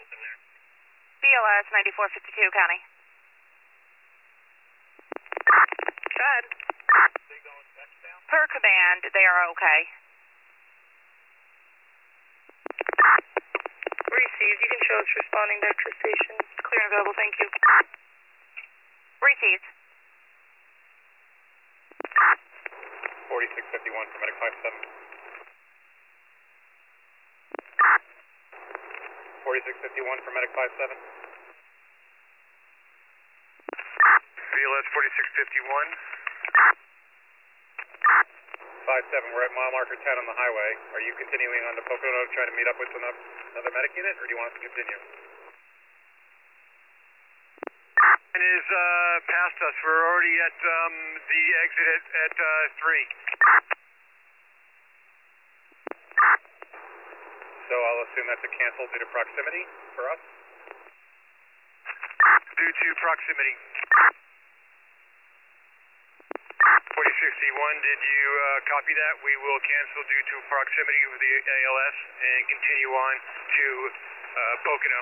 BLS 9452, County. Good. Per command, they are okay. Received. You can show us responding back to the station. Clear and available, thank you. Received. 4651 for Medic 57. 4651 for Medic 57. BLS 4651. 57, we're at mile marker 10 on the highway. Are you continuing on to Pocono trying to meet up with another medic unit, or do you want us to continue? And is past us. We're already at the exit at 3. So I'll assume that's a cancel due to proximity for us? Due to proximity. 4061, did you copy that? We will cancel due to proximity with the ALS and continue on to Pocono.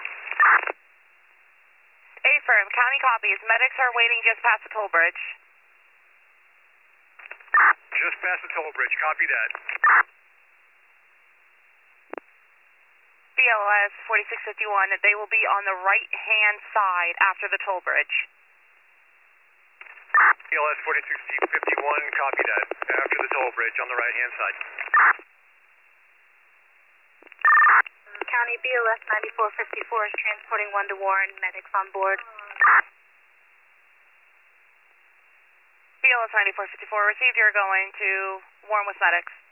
Affirm, County copies. Medics are waiting just past the toll bridge. Just past the toll bridge, copy that. BLS 4651, they will be on the right-hand side after the toll bridge. BLS 4651, copy that. After the toll bridge on the right-hand side. County BLS 9454 is transporting 1 to Warren. Medics on board. BLS 9454 received. You're going to Warren with medics.